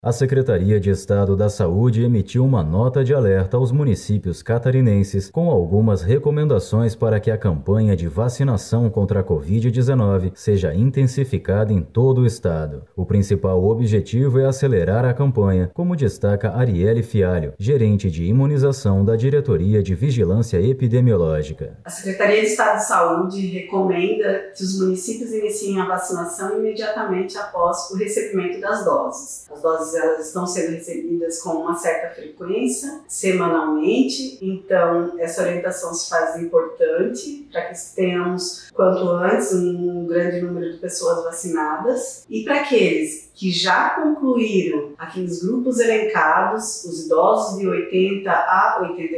A Secretaria de Estado da Saúde emitiu uma nota de alerta aos municípios catarinenses com algumas recomendações para que a campanha de vacinação contra a Covid-19 seja intensificada em todo o estado. O principal objetivo é acelerar a campanha, como destaca Arielle Fialho, gerente de imunização da Diretoria de Vigilância Epidemiológica. A Secretaria de Estado de Saúde recomenda que os municípios iniciem a vacinação imediatamente após o recebimento das doses. As doses elas estão sendo recebidas com uma certa frequência, semanalmente, então essa orientação se faz importante para que tenhamos, quanto antes, um grande número de pessoas vacinadas. E para aqueles que já concluíram aqueles grupos elencados, os idosos de 80 a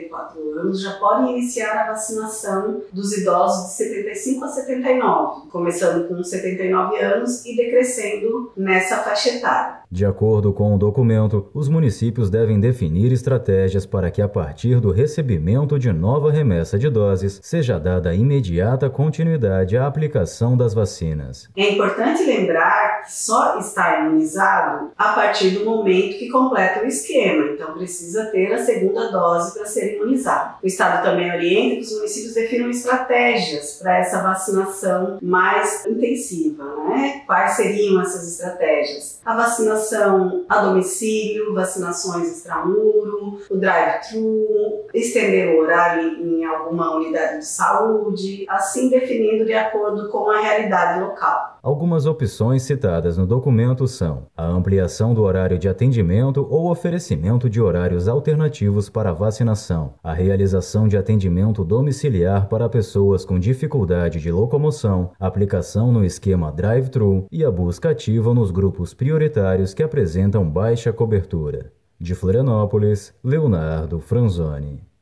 84 anos, já podem iniciar a vacinação dos idosos de 75 a 79, começando com 79 anos e decrescendo nessa faixa etária. De acordo com o documento, os municípios devem definir estratégias para que, a partir do recebimento de nova remessa de doses, seja dada imediata continuidade à aplicação das vacinas. É importante lembrar que só está imunizado a partir do momento que completa o esquema, então precisa ter a segunda dose para ser imunizado. O Estado também orienta que os municípios definam estratégias para essa vacinação mais intensiva, né? Quais seriam essas estratégias? A vacinação a domicílio, vacinações extramuro, o drive-thru, estender o horário em alguma unidade de saúde, assim definindo de acordo com a realidade local. Algumas opções citadas no documento são a ampliação do horário de atendimento ou oferecimento de horários alternativos para a vacinação, a realização de atendimento domiciliar para pessoas com dificuldade de locomoção, aplicação no esquema drive-thru e a busca ativa nos grupos prioritários que apresentam baixa cobertura. De Florianópolis, Leonardo Franzoni.